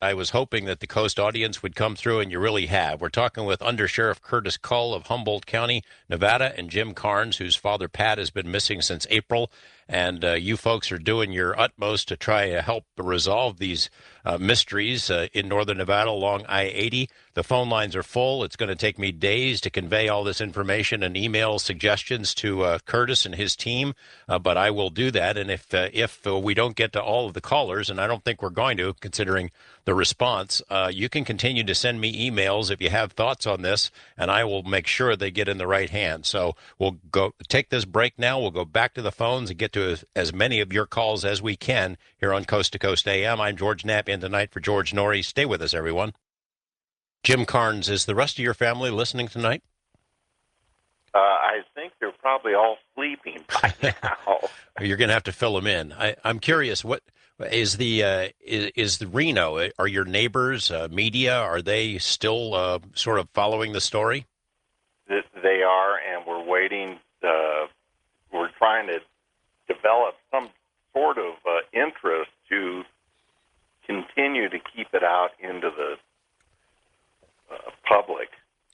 I was hoping that the Coast audience would come through, and you really have. We're talking with Under Sheriff Curtis Cull of Humboldt County, Nevada, and Jim Carnes, whose father Pat has been missing since April. And you folks are doing your utmost to try to help resolve these mysteries in northern Nevada along I-80. The phone lines are full. It's going to take me days to convey all this information and email suggestions to Curtis and his team, but I will do that. And if we don't get to all of the callers, and I don't think we're going to, considering the response, you can continue to send me emails if you have thoughts on this, and I will make sure they get in the right hands. So we'll go take this break now. We'll go back to the phones and get to as many of your calls as we can here on Coast to Coast AM. I'm George Knapp in tonight for George Norrie. Stay with us, everyone. Jim Carnes, is the rest of your family listening tonight? I think they're probably all sleeping by now. You're going to have to fill them in. I'm curious, what is the Reno? Are your neighbors, media, are they still sort of following the story? They are, and we're waiting. We're trying to develop some sort of interest to continue to keep it out into the public.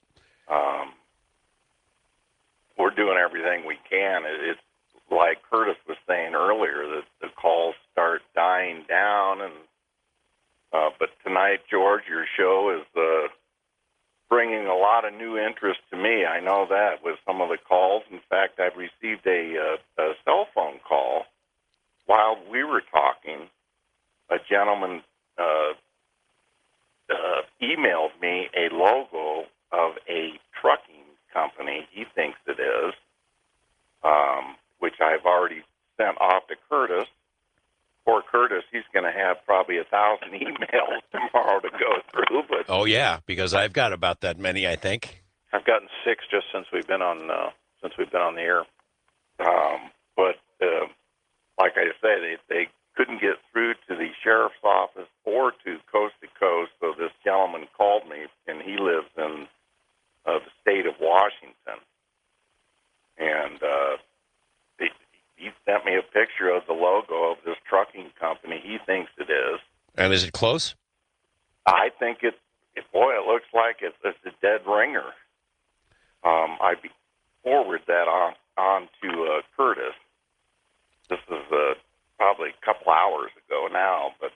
We're doing everything we can. It's like Curtis was saying earlier, that the calls start dying down. And but tonight, George, your show is bringing a lot of new interest to me. I know that with some of the calls. In fact, I've received a cell phone call while we were talking. A gentleman emailed me a logo of a trucking company he thinks it is, which I've already sent off to Curtis. Poor Curtis, he's going to have probably 1,000 emails tomorrow to go through. But oh yeah, because I've got about that many, I think. I've gotten 6 just since we've been on the air. But like I say, they couldn't get through to the sheriff's office or to Coast, so this gentleman called me, and he lives in the state of Washington. And he sent me a picture of the logo of this trucking company he thinks it is. And is it close? I think it looks like it's a dead ringer. I'd forward that on to Curtis. This is probably a couple hours ago now, but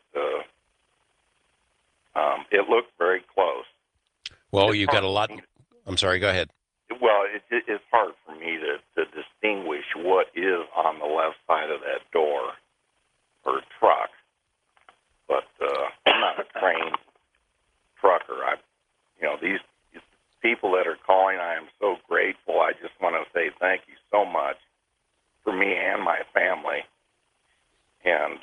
it looked very close. Well, you've got a lot. I'm sorry, go ahead. Well, it's hard for me to distinguish what is on the left side of that door or truck, but I'm not a trained trucker. These people that are calling, I am so grateful. I just want to say thank you so much for me and my family. And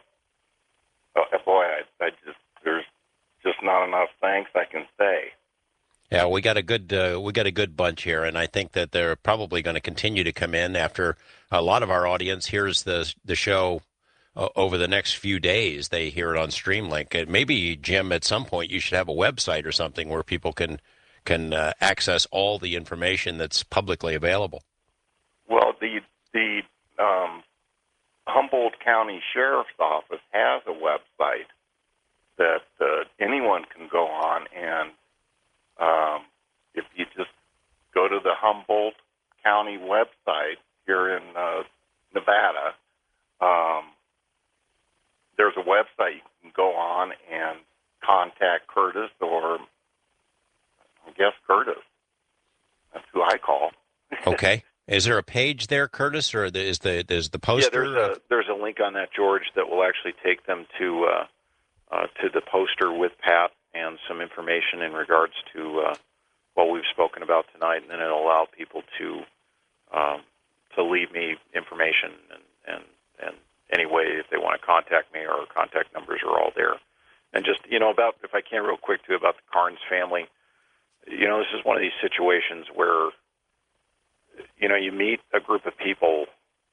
boy, there's just not enough thanks I can say. Yeah, we got a good bunch here, and I think that they're probably going to continue to come in after a lot of our audience hears the show over the next few days. They hear it on Streamlink. And maybe, Jim, at some point you should have a website or something where people can access all the information that's publicly available. Well, the Humboldt County Sheriff's Office has a website that anyone can go on, and if you just go to the Humboldt County website here in Nevada, there's a website you can go on and contact Curtis, or I guess Curtis. That's who I call. Okay. Is there a page there, Curtis, or is the poster? Yeah, there's a link on that, George, that will actually take them to the poster with Pat and some information in regards to what we've spoken about tonight, and then it'll allow people to leave me information and any way if they want to contact me, or contact numbers are all there. And just, about, if I can real quick too, about the Carnes family, this is one of these situations where, you meet a group of people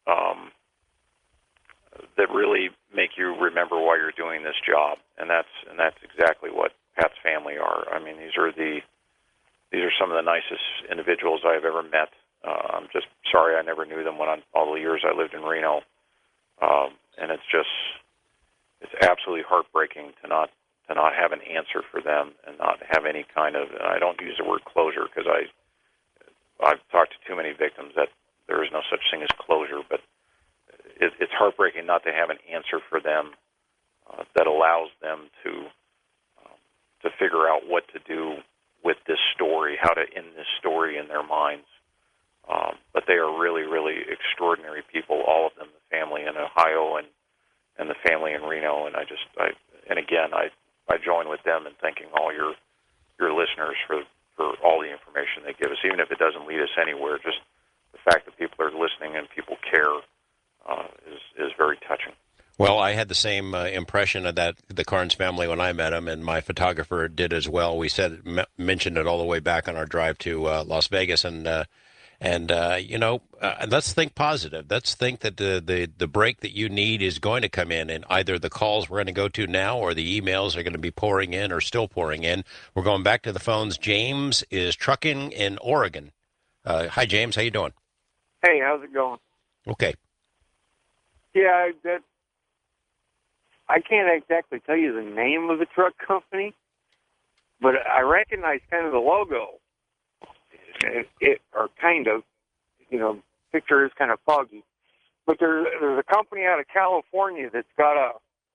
that really make you remember why you're doing this job, and that's exactly what Pat's family are. I mean, these are some of the nicest individuals I've ever met. I'm just sorry I never knew them all the years I lived in Reno, and it's absolutely heartbreaking to not not have an answer for them and not have any kind of, and I don't use the word closure because I've talked to too many victims that there is no such thing as closure, but it's heartbreaking not to have an answer for them that allows them to figure out what to do with this story, how to end this story in their minds. But they are really, really extraordinary people, all of them, the family in Ohio and the family in Reno. And I join with them in thanking all your listeners for all the information they give us, even if it doesn't lead us anywhere. Just the fact that people are listening and people care is very touching. Well, I had the same impression of the Carnes family when I met them, and my photographer did as well. We mentioned it all the way back on our drive to Las Vegas, and let's think positive. Let's think that the break that you need is going to come in, and either the calls we're going to go to now or the emails are going to be pouring in or still pouring in. We're going back to the phones. James is trucking in Oregon. Hi, James. How you doing? Hey, how's it going? Okay. Yeah, I can't exactly tell you the name of the truck company, but I recognize kind of the logo. Picture is kind of foggy. But there's a company out of California that's got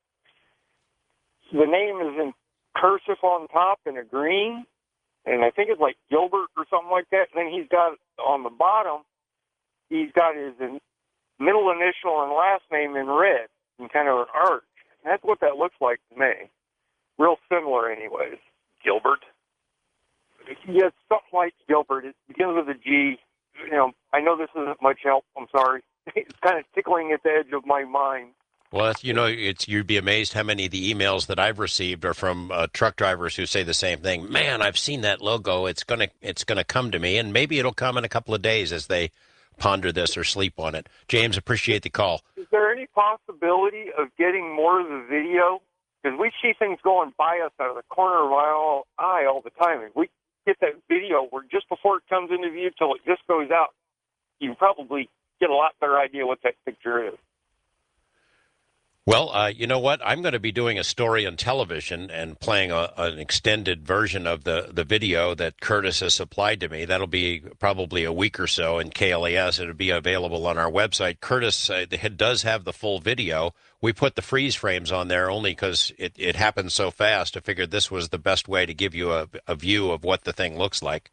the name is in cursive on top in a green, and I think it's like Gilbert or something like that. And then he's got on the bottom, he's got his middle initial and last name in red in kind of an arch. And that's what that looks like to me. Real similar anyways. Gilbert? Yes, something like Gilbert. It begins with a G. I know this isn't much help. I'm sorry. It's kind of tickling at the edge of my mind. Well, you'd be amazed how many of the emails that I've received are from truck drivers who say the same thing. Man, I've seen that logo. It's gonna come to me, and maybe it'll come in a couple of days as they ponder this or sleep on it. James, appreciate the call. Is there any possibility of getting more of the video? Because we see things going by us out of the corner of our eye all the time. If we get that video where just before it comes into view till it just goes out, you can probably get a lot better idea what that picture is. Well, you know what? I'm going to be doing a story on television and playing an extended version of the video that Curtis has supplied to me. That'll be probably a week or so in KLAS. It'll be available on our website. Curtis does have the full video. We put the freeze frames on there only because it happened so fast. I figured this was the best way to give you a view of what the thing looks like.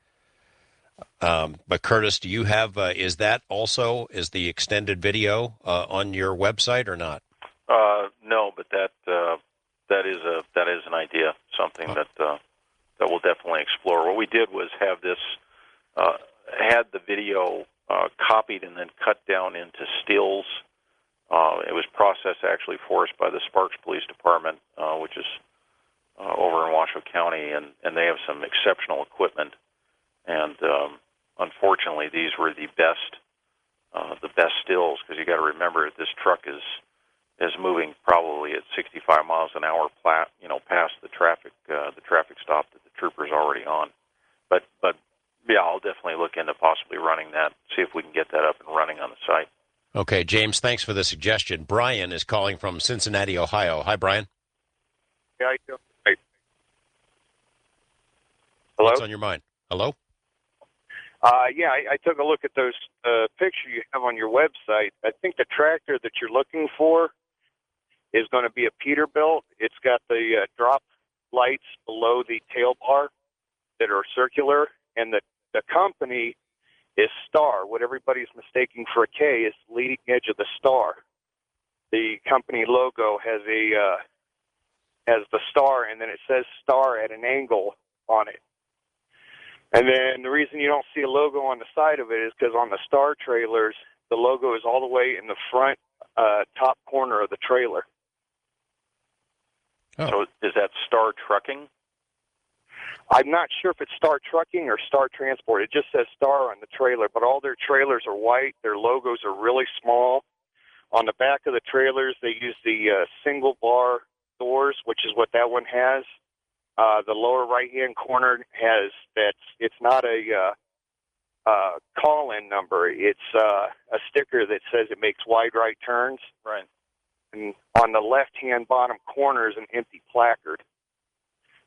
But Curtis, do you have, is the extended video on your website or not? No, but that is an idea, something that we'll definitely explore. What we did was have this had the video copied and then cut down into stills. It was processed actually for us by the Sparks Police Department, which is over in Washoe County, and they have some exceptional equipment. And unfortunately, these were the best stills, because you got to remember this truck is moving probably at 65 miles an hour, past the traffic stop that the trooper's already on. But yeah, I'll definitely look into possibly running that, see if we can get that up and running on the site. Okay, James, thanks for the suggestion. Brian is calling from Cincinnati, Ohio. Hi, Brian. Yeah, I do. Hey. Hello? What's on your mind? Hello? I took a look at those pictures you have on your website. I think the tractor that you're looking for is going to be a Peterbilt. It's got the drop lights below the tail bar that are circular, and the company is Star. What everybody's mistaking for a K is the leading edge of the star. The company logo has the star, and then it says Star at an angle on it. And then the reason you don't see a logo on the side of it is because on the Star trailers, the logo is all the way in the front top corner of the trailer. Oh. So is that Star Trucking? I'm not sure if it's Star Trucking or Star Transport. It just says Star on the trailer, but all their trailers are white. Their logos are really small. On the back of the trailers, they use the single bar doors, which is what that one has. The lower right-hand corner has that. It's not a call-in number. It's a sticker that says it makes wide right turns. Right. And on the left-hand bottom corner is an empty placard.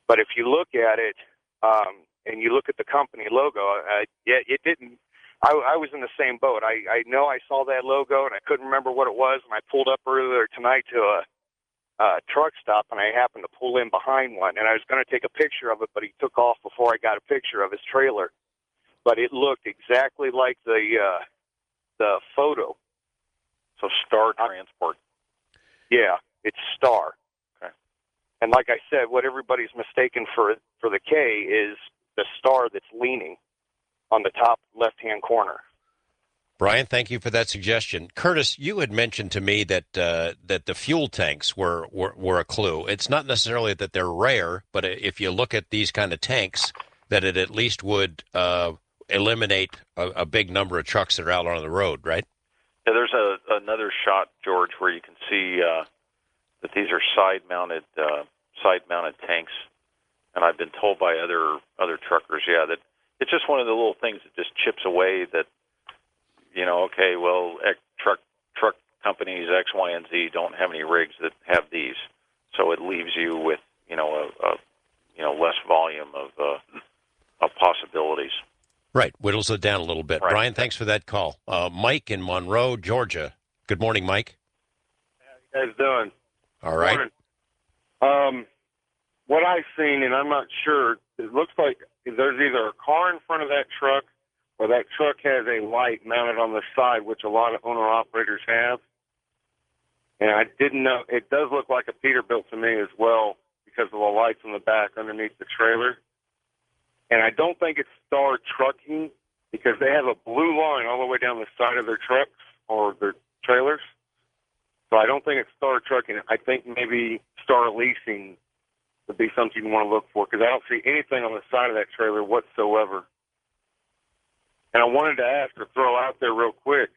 But if you look at it, and you look at the company logo, it didn't. I was in the same boat. I know I saw that logo and I couldn't remember what it was. And I pulled up earlier tonight to a truck stop, and I happened to pull in behind one. And I was going to take a picture of it, but he took off before I got a picture of his trailer. But it looked exactly like the photo. So Star Transport. Yeah, it's Star. Okay. And like I said, what everybody's mistaken for the K is the star that's leaning on the top left-hand corner. Brian, thank you for that suggestion. Curtis, you had mentioned to me that that the fuel tanks were a clue. It's not necessarily that they're rare, but if you look at these kind of tanks, that it at least would eliminate a big number of trucks that are out on the road, right? Yeah, there's another shot, George, where you can see that these are side-mounted tanks, and I've been told by other truckers, that it's just one of the little things that just chips away. That okay, well, truck companies X, Y, and Z don't have any rigs that have these, so it leaves you with less volume of possibilities. Right, whittles it down a little bit. Right. Brian, thanks for that call. Mike in Monroe, Georgia. Good morning, Mike. How you guys doing? All right. Morning. What I've seen, and I'm not sure, it looks like there's either a car in front of that truck or that truck has a light mounted on the side, which a lot of owner-operators have. And I didn't know. It does look like a Peterbilt to me as well because of the lights on the back underneath the trailer. And I don't think it's Star Trucking because they have a blue line all the way down the side of their trucks or their trailers. So I don't think it's Star Trucking. I think maybe Star Leasing would be something you want to look for because I don't see anything on the side of that trailer whatsoever. And I wanted to ask or throw out there real quick,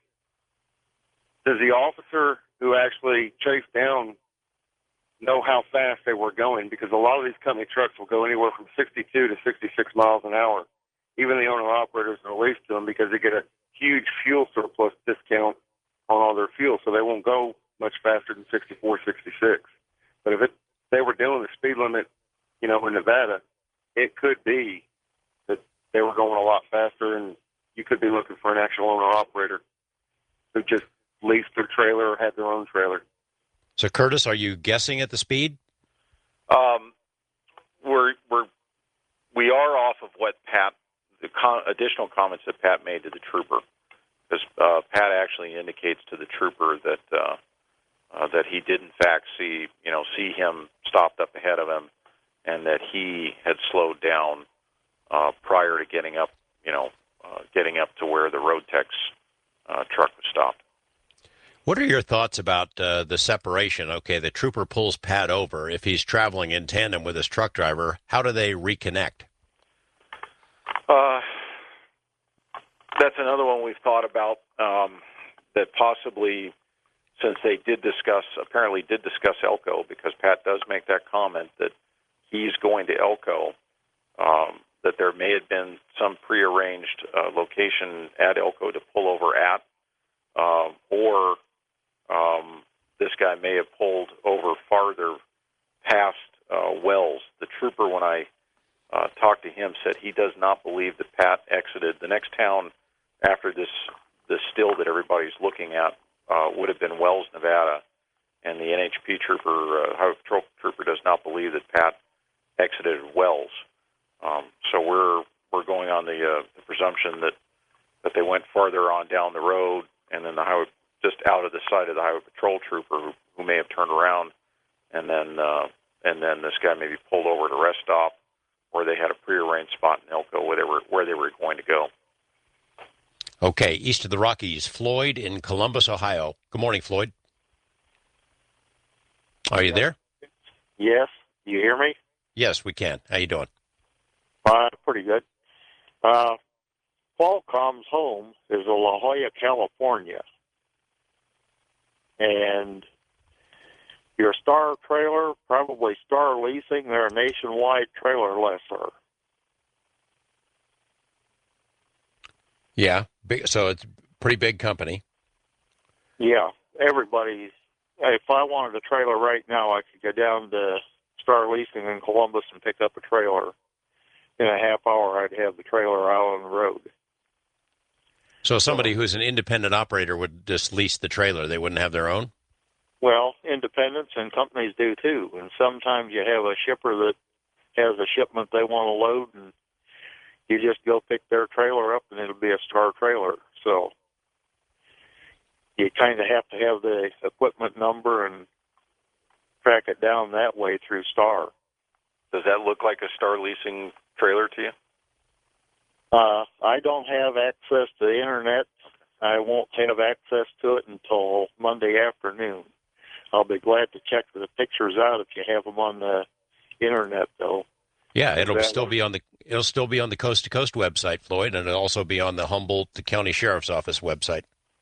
does the officer who actually chased down know how fast they were going? Because a lot of these company trucks will go anywhere from 62 to 66 miles an hour. Even the owner-operators are leased to them because they get a huge fuel surplus discount on all their fuel, so they won't go much faster than 64, 66. But if they were doing the speed limit, in Nevada, it could be that they were going a lot faster, and you could be looking for an actual owner-operator who just leased their trailer or had their own trailer. So, Curtis, are you guessing at the speed? We are off of what Pat, additional comments that Pat made to the trooper, because Pat actually indicates to the trooper that he did in fact see him stopped up ahead of him, and that he had slowed down prior to getting up to where the Road Tech's truck was stopped. What are your thoughts about the separation? Okay, the trooper pulls Pat over. If he's traveling in tandem with his truck driver, how do they reconnect? That's another one we've thought about, that possibly, since they apparently did discuss Elko, because Pat does make that comment that he's going to Elko, that there may have been some prearranged location at Elko to pull over at, or this guy may have pulled over farther past Wells. The trooper, when I talked to him, said he does not believe that Pat exited. The next town after this still that everybody's looking at would have been Wells, Nevada, and the NHP trooper, Highway Patrol trooper, does not believe that Pat exited Wells. So we're going on the presumption that they went farther on down the road, and then the highway just out of the sight of the Highway Patrol trooper who may have turned around, and then this guy maybe pulled over at a rest stop, or they had a prearranged spot in Elko where they were going to go. Okay, east of the Rockies, Floyd in Columbus, Ohio. Good morning, Floyd. Are you there? Yes. You hear me? Yes, we can. How you doing? Pretty good. Qualcomm's home is in La Jolla, California. And your Star trailer, probably Star Leasing, they're a nationwide trailer lessor. Yeah, so it's a pretty big company. Yeah, everybody's. If I wanted a trailer right now, I could go down to Star Leasing in Columbus and pick up a trailer. In a half hour, I'd have the trailer out on the road. So somebody who's an independent operator would just lease the trailer. They wouldn't have their own? Well, independents and companies do too. And sometimes you have a shipper that has a shipment they want to load, and you just go pick their trailer up, and it'll be a Star trailer. So you kind of have to have the equipment number and track it down that way through Star. Does that look like a Star Leasing trailer to you? I don't have access to the internet. I won't have access to it until Monday afternoon. I'll be glad to check the pictures out if you have them on the internet, though. Yeah, it'll still be on the Coast to Coast website, Floyd, and it'll also be on the Humboldt County Sheriff's Office website.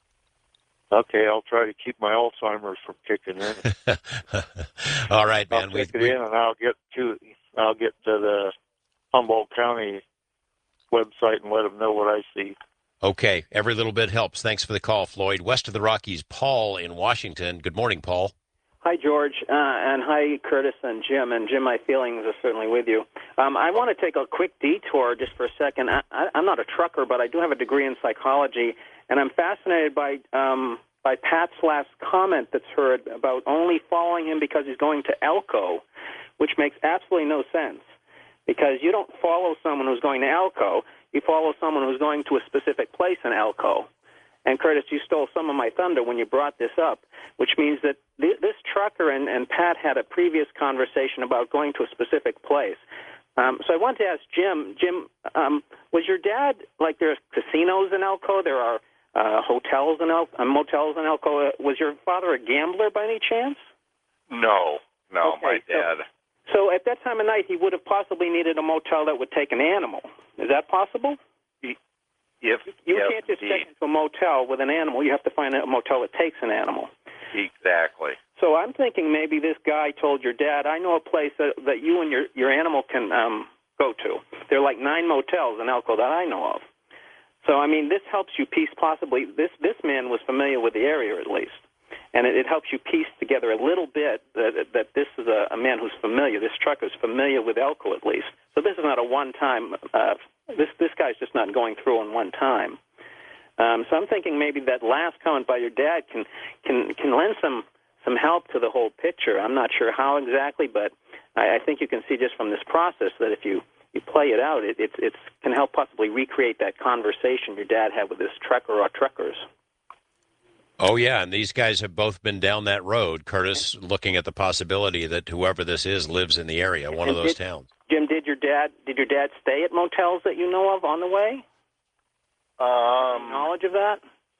Okay, I'll try to keep my Alzheimer's from kicking in. All right, man. I'll check it in, and I'll get to the Humboldt County website and let them know what I see. Okay, every little bit helps. Thanks for the call, Floyd. West of the Rockies, Paul in Washington. Good morning, Paul. Hi, George, and hi, Curtis and Jim. And Jim, my feelings are certainly with you. I want to take a quick detour just for a second. I'm not a trucker, but I do have a degree in psychology, and I'm fascinated by Pat's last comment that's heard about only following him because he's going to Elko, which makes absolutely no sense, because you don't follow someone who's going to Elko. You follow someone who's going to a specific place in Elko. And, Curtis, you stole some of my thunder when you brought this up, which means that this trucker and Pat had a previous conversation about going to a specific place. So I wanted to ask Jim, was your dad, like there's casinos in Elko, there are hotels in motels in Elko, was your father a gambler by any chance? No, Okay, my dad. So at that time of night, he would have possibly needed a motel that would take an animal. Is that possible? You can't just check into a motel with an animal. You have to find a motel that takes an animal. Exactly. So I'm thinking maybe this guy told your dad, I know a place that you and your animal can go to. There are like 9 motels in Elko that I know of. So, I mean, this helps you piece possibly, this man was familiar with the area at least. And it helps you piece together a little bit that this is a man who's familiar. This trucker is familiar with Elko at least. So this is not a one-time. This guy's just not going through on one time. So I'm thinking maybe that last comment by your dad can lend some help to the whole picture. I'm not sure how exactly, but I think you can see just from this process that if you play it out, it can help possibly recreate that conversation your dad had with this trucker or truckers. Oh, yeah, and these guys have both been down that road, Curtis, looking at the possibility that whoever this is lives in the area, one of those towns. Jim, did your dad stay at motels that you know of on the way? Knowledge of that?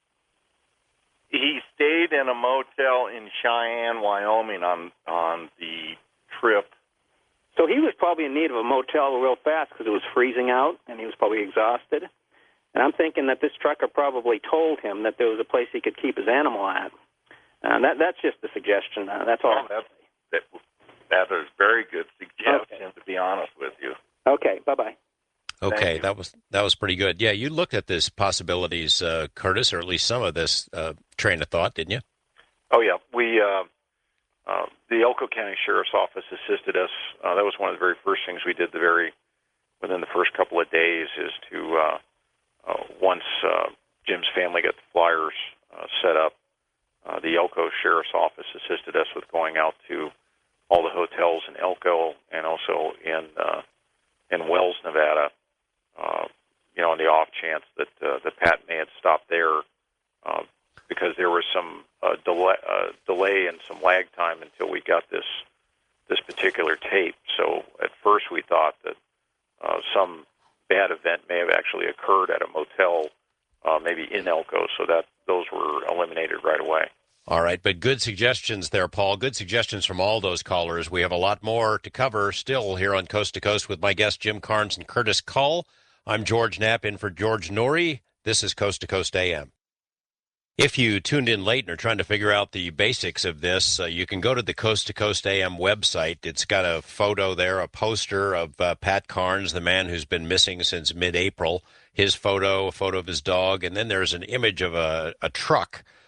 He stayed in a motel in Cheyenne, Wyoming on the trip. So he was probably in need of a motel real fast because it was freezing out, and he was probably exhausted. And I'm thinking that this trucker probably told him that there was a place he could keep his animal at. That's just a suggestion. That's all. That is very good suggestion, to be honest with you. Okay, bye-bye. Okay, that was pretty good. Yeah, you looked at this possibilities, Curtis, or at least some of this train of thought, didn't you? Oh, yeah. We the Elko County Sheriff's Office assisted us. That was one of the very first things we did within the first couple of days is to, once Jim's family got the flyers set up, the Elko Sheriff's Office assisted us with going out to all the hotels in Elko and also in Wells, Nevada, on the off chance that Pat may have stopped there because there was some delay and some lag time until we got this particular tape. So at first we thought that some bad event may have actually occurred at a motel, maybe in Elko, so that those were eliminated right away. All right, but good suggestions there, Paul. Good suggestions from all those callers. We have a lot more to cover still here on Coast to Coast with my guests Jim Carnes and Curtis Cull. I'm George Knapp in for George Norrie. This is Coast to Coast AM. If you tuned in late and are trying to figure out the basics of this, you can go to the Coast to Coast AM website. It's got a photo there, a poster of Pat Carnes, the man who's been missing since mid-April, his photo, a photo of his dog, and then there's an image of a truck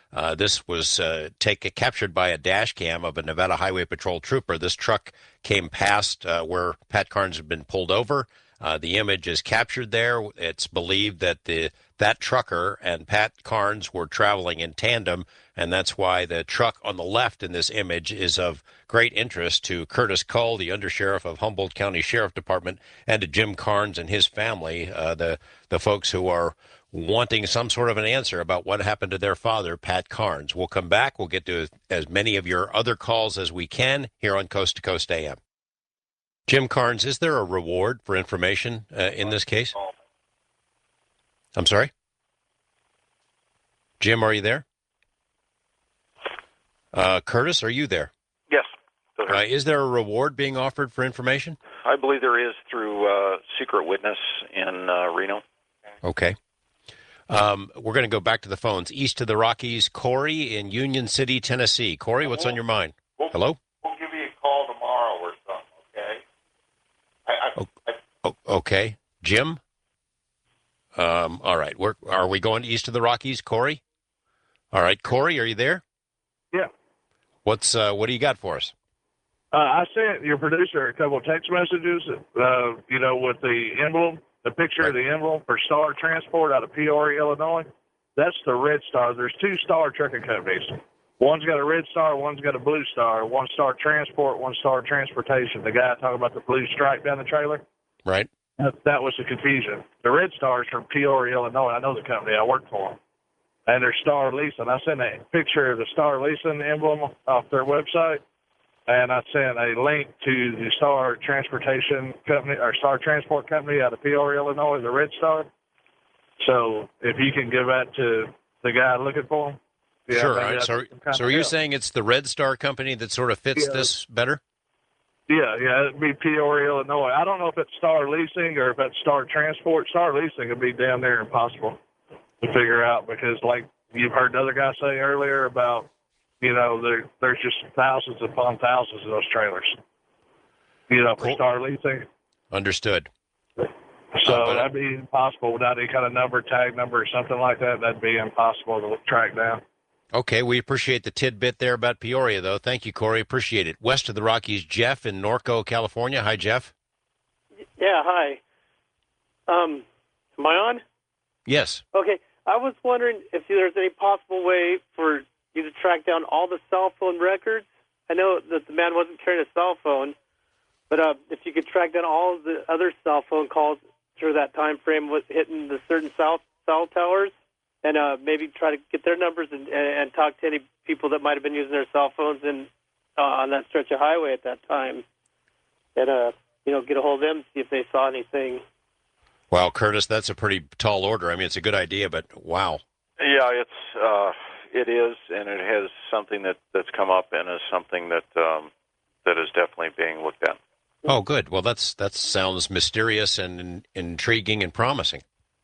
This was captured by a dash cam of a Nevada Highway Patrol trooper. This truck came past where Pat Carnes had been pulled over. The image is captured there. It's believed that that trucker and Pat Carnes were traveling in tandem, and that's why the truck on the left in this image is of great interest to Curtis Cull, the undersheriff of Humboldt County Sheriff Department, and to Jim Carnes and his family, the folks who are wanting some sort of an answer about what happened to their father, Pat Carnes. We'll come back. We'll get to as many of your other calls as we can here on Coast to Coast AM. Jim Carnes, is there a reward for information in this case? I'm sorry? Jim, are you there? Curtis, are you there? Yes. Is there a reward being offered for information? I believe there is through Secret Witness in Reno. Okay. We're going to go back to the phones. East of the Rockies, Corey in Union City, Tennessee. Corey, what's on your mind? Hello? We'll give you a call tomorrow or something, okay? Okay. Jim? All right. Are we going east of the Rockies, Corey? All right. Corey, are you there? Yeah. What do you got for us? I sent your producer a couple of text messages, with the emblem, the picture of the emblem for Star Transport out of Peoria, Illinois. That's the Red Star. There's two Star trucking companies. One's got a red star, one's got a blue star. One Star Transport, one Star Transportation. The guy talking about the blue stripe down the trailer. Right. That was the confusion. The Red Star is from Peoria, Illinois. I know the company. I work for them. And they're Star Leasing. I sent a picture of the Star Leasing emblem off their website, and I sent a link to the Star Transportation Company, or Star Transport Company out of Peoria, Illinois, the Red Star. So if you can give that to the guy looking for him. Yeah, sure. Right. So are you saying it's the Red Star Company that sort of fits this better? Yeah, it'd be Peoria, Illinois. I don't know if it's Star Leasing or if it's Star Transport. Star Leasing would be down there impossible to figure out because, like you've heard the other guy say earlier about, there's just thousands upon thousands of those trailers, for Star Leasing. Understood. So that'd be impossible without any kind of number, tag number, or something like that. That'd be impossible to track down. Okay, we appreciate the tidbit there about Peoria, though. Thank you, Corey. Appreciate it. West of the Rockies, Jeff in Norco, California. Hi, Jeff. Yeah, hi. Am I on? Yes. Okay, I was wondering if there's any possible way for you to track down all the cell phone records. I know that the man wasn't carrying a cell phone, but if you could track down all of the other cell phone calls through that time frame with hitting the certain cell towers, and maybe try to get their numbers and talk to any people that might have been using their cell phones on that stretch of highway at that time, and get a hold of them, see if they saw anything. Wow, Curtis, that's a pretty tall order. I mean, it's a good idea, but wow. Yeah, it is, and it has something that's come up and is something that is definitely being looked at. Oh, good. Well, that sounds mysterious and intriguing and promising.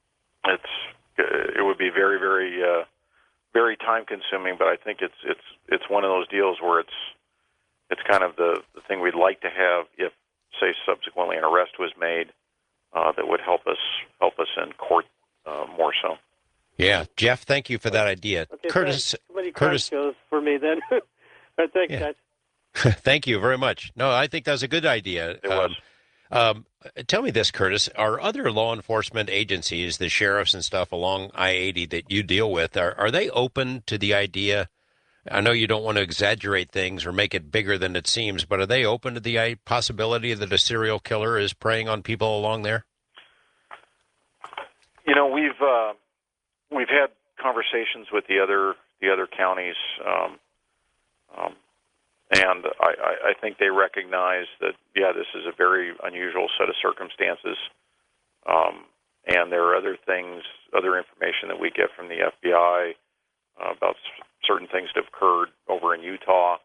It would be very, very, very time consuming, but I think it's one of those deals where it's kind of the thing we'd like to have if, say, subsequently an arrest was made that would help us in court more so. Yeah, Jeff, thank you for that idea. Okay, Curtis, Curtis goes for me then. Thanks, guys. Thank you very much. No, I think that was a good idea. It was. Tell me this, Curtis. Are other law enforcement agencies, the sheriffs and stuff along I-80 that you deal with, are they open to the idea? I know you don't want to exaggerate things or make it bigger than it seems, but are they open to the possibility that a serial killer is preying on people along there? We've had conversations with the other counties, and I think they recognize that, this is a very unusual set of circumstances, and there are other information that we get from the FBI about certain things that have occurred over in Utah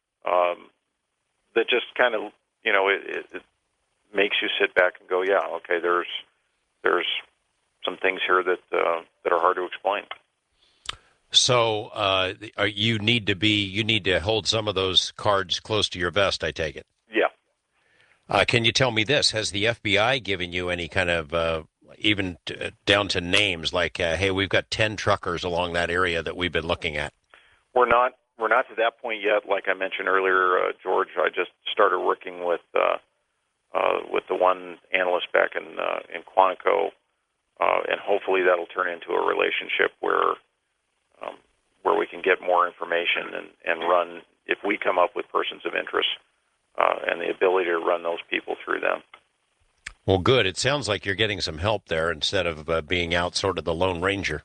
that just kind of, it makes you sit back and go, yeah, okay, there's some things here that are hard to explain. So you need to hold some of those cards close to your vest, I take it. Yeah. Can you tell me this? Has the FBI given you any kind of, even down to names, like, hey, we've got 10 truckers along that area that we've been looking at? We're not to that point yet. Like I mentioned earlier, George, I just started working with the one analyst back in Quantico, and hopefully that'll turn into a relationship where we can get more information and run, if we come up with persons of interest, and the ability to run those people through them. Well, good. It sounds like you're getting some help there instead of being out sort of the Lone Ranger.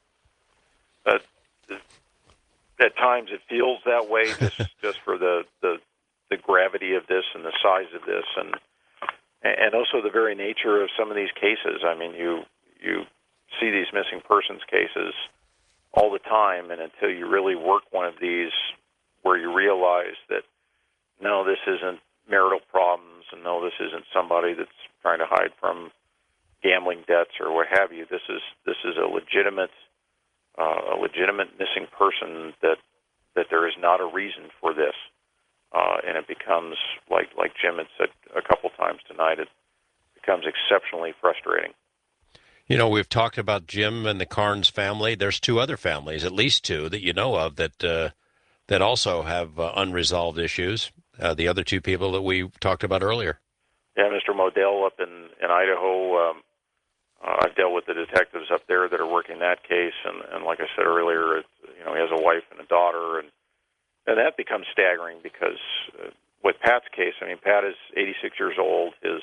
At times it feels that way, just for the gravity of this and the size of this, and also the very nature of some of these cases. I mean, you see these missing persons cases all the time, and until you really work one of these where you realize that, no, this isn't marital problems, and no, this isn't somebody that's trying to hide from gambling debts or what have you. This is a legitimate missing person that there is not a reason for this, and it becomes, like Jim had said a couple times tonight, it becomes exceptionally frustrating. You know, we've talked about Jim and the Carnes family. There's two other families, at least two, that you know of that also have unresolved issues. The other two people that we talked about earlier. Yeah, Mr. Modell up in Idaho. I've dealt with the detectives up there that are working that case, and like I said earlier, he has a wife and a daughter, and that becomes staggering because with Pat's case, I mean, Pat is 86 years old. His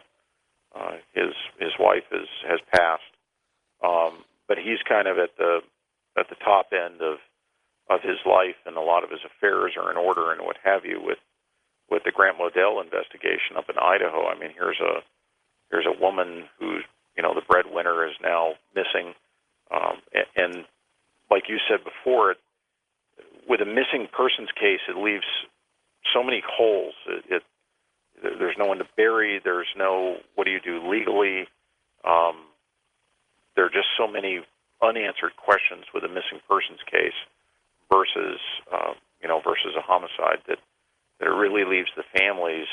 wife has passed, but he's kind of at the top end of his life, and a lot of his affairs are in order and what have you with the Grant Modell investigation up in Idaho. I mean, here's a woman who's, the breadwinner is now missing, and like you said before, with a missing persons case, it leaves so many holes. There's no one to bury. There's no, what do you do legally? There are just so many unanswered questions with a missing persons case versus a homicide that it really leaves the families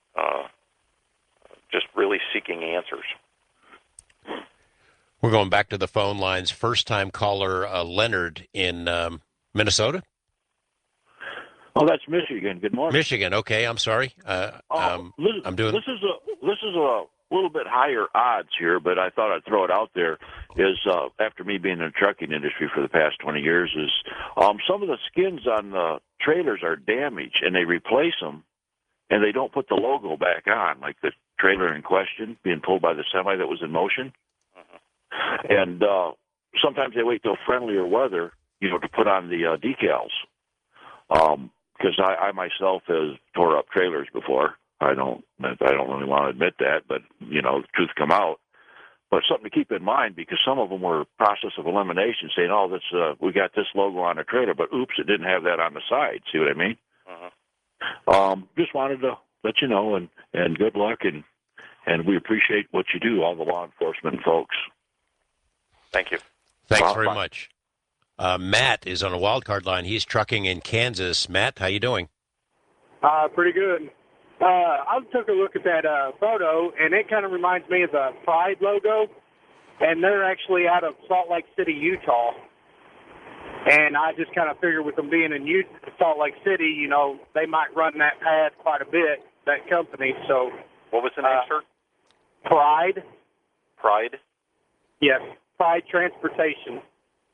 just really seeking answers. We're going back to the phone lines. First-time caller Leonard in Minnesota. Oh, that's Michigan. Good morning. Michigan. Okay, I'm sorry. I'm doing. This is a little bit higher odds here, but I thought I'd throw it out there. Is after me being in the trucking industry for the past 20 years, is some of the skins on the trailers are damaged, and they replace them, and they don't put the logo back on, like the trailer in question being pulled by the semi that was in motion. And sometimes they wait till friendlier weather, to put on the decals. Because I myself has tore up trailers before. I don't really want to admit that, but the truth come out. But something to keep in mind, because some of them were process of elimination, saying, "Oh, this we got this logo on a trailer, but oops, it didn't have that on the side." See what I mean? Just wanted to let you know, and good luck, and we appreciate what you do, all the law enforcement folks. Thank you. Thanks very much. Matt is on a wild card line. He's trucking in Kansas. Matt, how you doing? Pretty good. I took a look at that photo, and it kind of reminds me of the Pride logo, and they're actually out of Salt Lake City, Utah. And I just kind of figured with them being in Salt Lake City, they might run that path quite a bit, that company. So, what was the name, sir? Pride. Pride? Yes, Pride Transportation.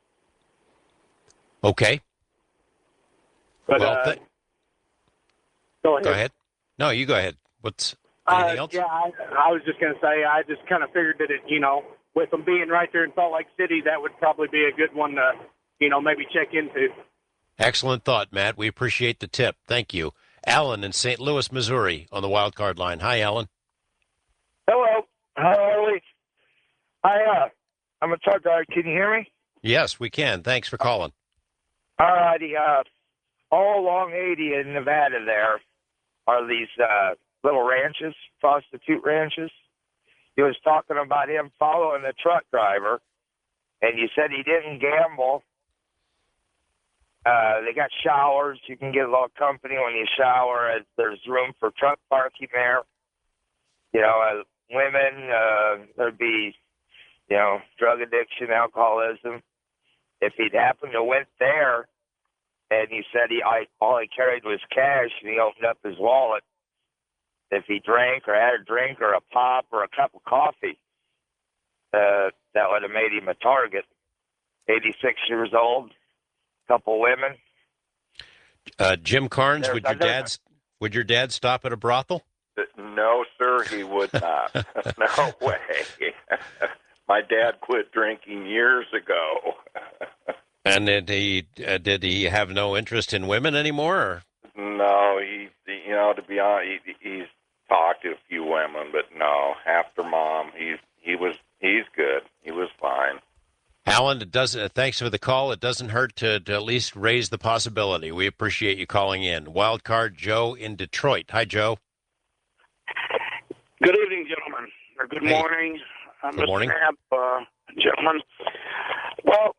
Okay. But, well, go ahead. No, you go ahead. What's anything else? Yeah, I was just going to say, I just kind of figured that with them being right there in Salt Lake City, that would probably be a good one to, maybe check into. Excellent thought, Matt. We appreciate the tip. Thank you. Alan in St. Louis, Missouri, on the wild card line. Hi, Alan. Hello. How are we? I'm a truck driver. Can you hear me? Yes, we can. Thanks for calling. All righty. All along 80 in Nevada there are these little ranches, prostitute ranches. He was talking about him following the truck driver, and you said he didn't gamble. They got showers. You can get a little company when you shower. There's room for truck parking there. Women, there'd be, drug addiction, alcoholism. If he'd happened to went there, and he said all he carried was cash, and he opened up his wallet. If he drank or had a drink or a pop or a cup of coffee, that would have made him a target. 86 years old, couple women. Jim Carnes, would your dad stop at a brothel? No, sir, he would not. No way. My dad quit drinking years ago. And did he have no interest in women anymore? Or? No, to be honest, he's talked to a few women, but no, after Mom, he's good. He was fine. Alan, thanks for the call. It doesn't hurt to at least raise the possibility. We appreciate you calling in. Wildcard Joe in Detroit. Hi, Joe. Good evening, gentlemen. Or good morning. Good morning. Mr. Gentlemen. Well,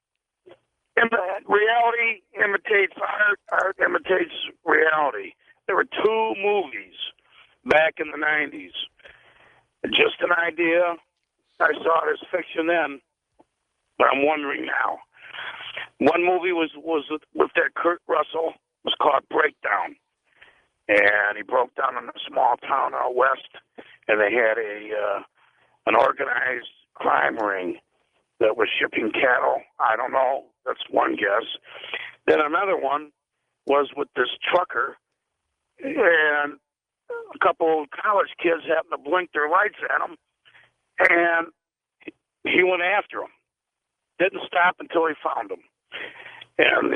reality imitates art. Art imitates reality. There were two movies back in the 90s. Just an idea. I saw it as fiction then, but I'm wondering now. One movie was with that Kurt Russell. It was called Breakdown. And he broke down in a small town out west, and they had an organized crime ring that was shipping cattle. I don't know. That's one guess. Then another one was with this trucker, and a couple of college kids happened to blink their lights at him, and he went after him. Didn't stop until he found him. And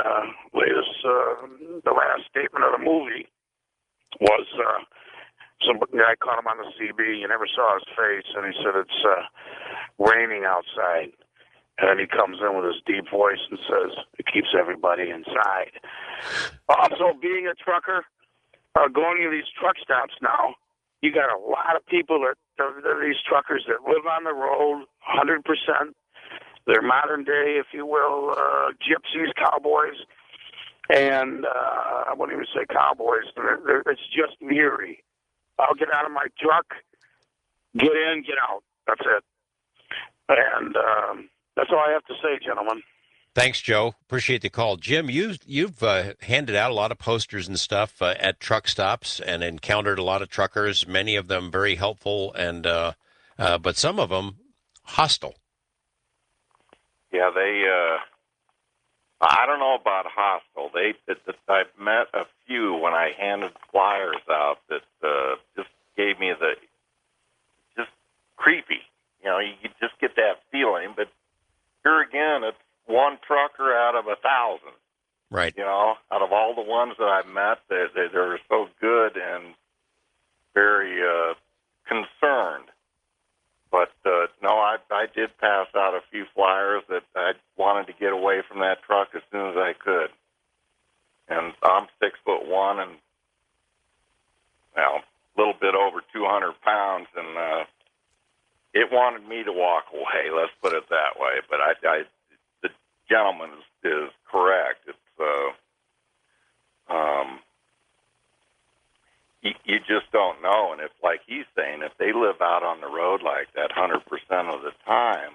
the last statement of the movie was some guy caught him on the CB. You never saw his face, and he said it's raining outside. And then he comes in with his deep voice and says, it keeps everybody inside. Also, being a trucker, going to these truck stops now, you got a lot of people these truckers that live on the road, 100%. They're modern day, if you will, gypsies, cowboys. And I wouldn't even say cowboys. It's just eerie. I'll get out of my truck, get in, get out. That's it. And that's all I have to say, gentlemen. Thanks, Joe. Appreciate the call. Jim, you've handed out a lot of posters and stuff at truck stops and encountered a lot of truckers, many of them very helpful, and but some of them hostile. Yeah, I don't know about hostile. I've met a few when I handed flyers out that just gave me just creepy. You just get that feeling. But here again, it's one trucker out of 1,000. Right. Out of all the ones that I've met, they were so good and very concerned. But no, I did pass out a few flyers that I wanted to get away from that truck as soon as I could. And I'm 6'1" and a little bit over 200 pounds, and it wanted me to walk away. Let's put it that way. But the gentleman is correct. It's you just don't know, and if, like he's saying, if they live out on the road like that 100% of the time,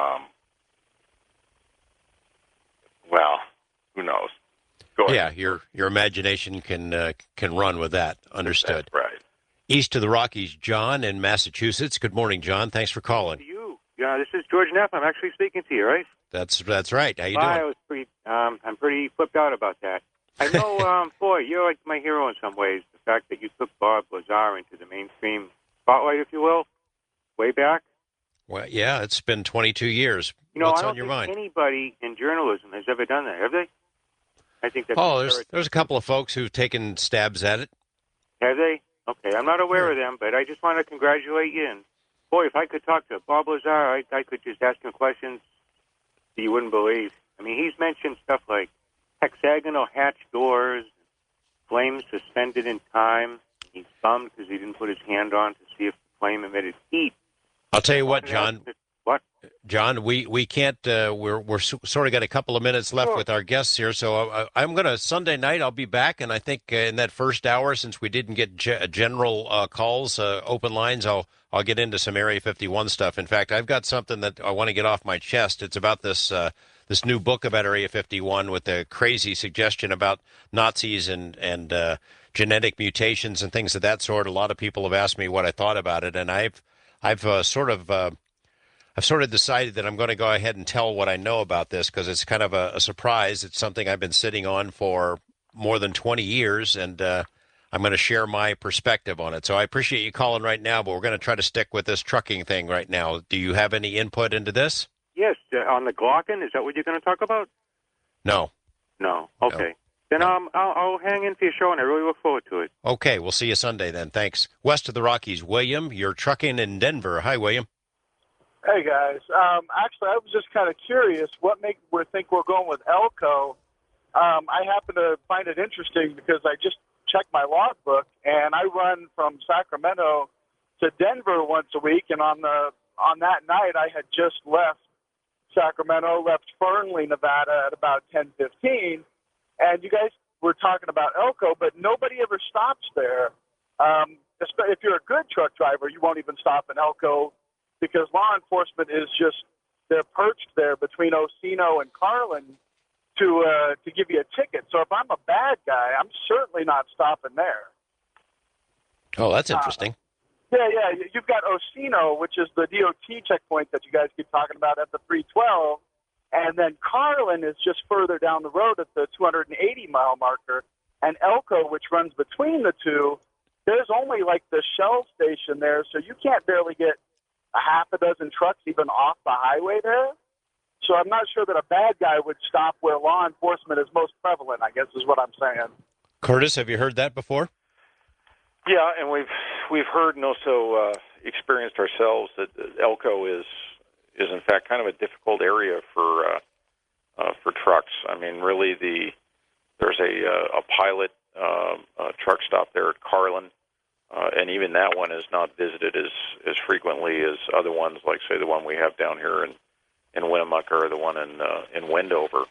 well, who knows? Go ahead. Yeah, your imagination can run with that. Understood. That's right. East of the Rockies, John in Massachusetts. Good morning, John. Thanks for calling. To you. Yeah, this is George Neff. I'm actually speaking to you, right? That's right. How you doing? I was I'm pretty flipped out about that. I know, boy, you're like my hero in some ways. The fact that you took Bob Lazar into the mainstream spotlight, if you will, way back. Well, yeah, it's been 22 years. You know, What's I don't on your think mind? anybody in journalism has ever done that, have they? I think that's there's a couple of folks who've taken stabs at it. Have they? Okay, I'm not aware of them, but I just want to congratulate you. And boy, if I could talk to Bob Lazar, I could just ask him questions that you wouldn't believe. I mean, he's mentioned stuff like hexagonal hatch doors, flames suspended in time. He's bummed because he didn't put his hand on to see if the flame emitted heat. I'll tell you what, John. What? John, we can't. We're sort of got a couple of minutes left with our guests here, so I'm going to Sunday night. I'll be back, and I think in that first hour, since we didn't get general calls, open lines, I'll get into some Area 51 stuff. In fact, I've got something that I want to get off my chest. It's about this this new book about Area 51 with the crazy suggestion about Nazis and genetic mutations and things of that sort. A lot of people have asked me what I thought about it, and I've sort of decided that I'm going to go ahead and tell what I know about this because it's kind of a surprise. It's something I've been sitting on for more than 20 years, and I'm going to share my perspective on it. So I appreciate you calling right now, but we're going to try to stick with this trucking thing right now. Do you have any input into this? Yes, on the Glocken. Is that what you're going to talk about? No. No. Okay. Then I'll hang in for your show, and I really look forward to it. Okay, we'll see you Sunday then. Thanks. West of the Rockies, William, you're trucking in Denver. Hi, William. Hey, guys. Actually, I was just kind of curious what make we think we're going with Elko. I happen to find it interesting because I just checked my logbook, and I run from Sacramento to Denver once a week, and on that night, I had just left Sacramento, left Fernley, Nevada at about 10:15, and you guys were talking about Elko, but nobody ever stops there. If you're a good truck driver, you won't even stop in Elko because law enforcement is just, they're perched there between Osino and Carlin to give you a ticket. So if I'm a bad guy, I'm certainly not stopping there. Oh, that's interesting. Yeah. You've got Osino, which is the DOT checkpoint that you guys keep talking about at the 312. And then Carlin is just further down the road at the 280-mile marker. And Elko, which runs between the two, there's only like the Shell station there, so you can't barely get a half a dozen trucks even off the highway there. So I'm not sure that a bad guy would stop where law enforcement is most prevalent, I guess is what I'm saying. Curtis, have you heard that before? Yeah, and we've heard and also experienced ourselves that Elko is in fact kind of a difficult area for trucks. I mean, really, there's a pilot truck stop there at Carlin, and even that one is not visited as frequently as other ones, like say the one we have down here in Winnemucca or the one in Wendover.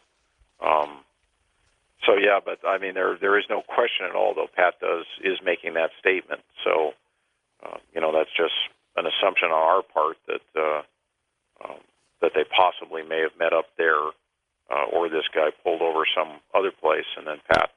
So yeah, but I mean, there is no question at all, though Pat is making that statement. So that's just an assumption on our part that they possibly may have met up there, or this guy pulled over some other place, and then Pat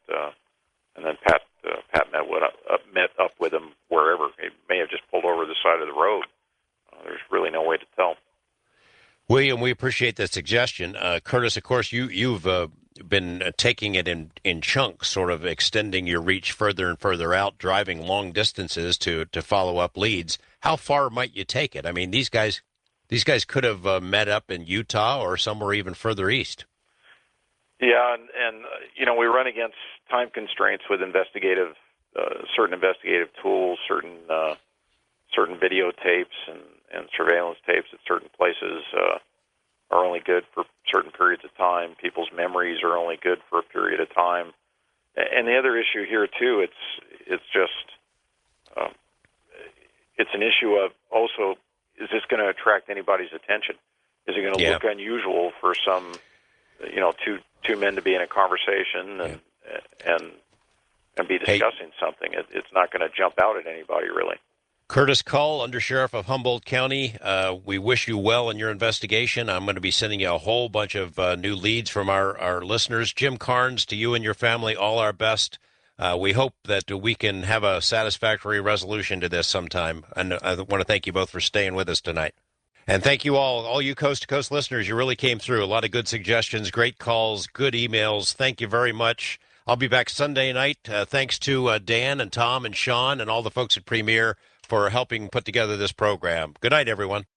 met up with him wherever. He may have just pulled over the side of the road. There's really no way to tell. William, we appreciate the suggestion. Curtis, of course, you've been taking it in chunks, sort of extending your reach further and further out, driving long distances to follow up leads. How far might you take it? I mean, these guys could have met up in Utah or somewhere even further east. Yeah, and we run against time constraints with certain investigative tools, certain videotapes and surveillance tapes at certain places are only good for certain periods of time. People's memories are only good for a period of time. And the other issue here too, it's an issue of also, is this going to attract anybody's attention? Is it going to look unusual for some, two men to be in a conversation and be discussing something? It's not going to jump out at anybody, really. Curtis Cull, Undersheriff of Humboldt County, we wish you well in your investigation. I'm going to be sending you a whole bunch of new leads from our listeners. Jim Carnes, to you and your family, all our best. We hope that we can have a satisfactory resolution to this sometime. And I want to thank you both for staying with us tonight. And thank you all you coast-to-coast listeners. You really came through. A lot of good suggestions, great calls, good emails. Thank you very much. I'll be back Sunday night. Thanks to Dan and Tom and Sean and all the folks at Premier for helping put together this program. Good night, everyone.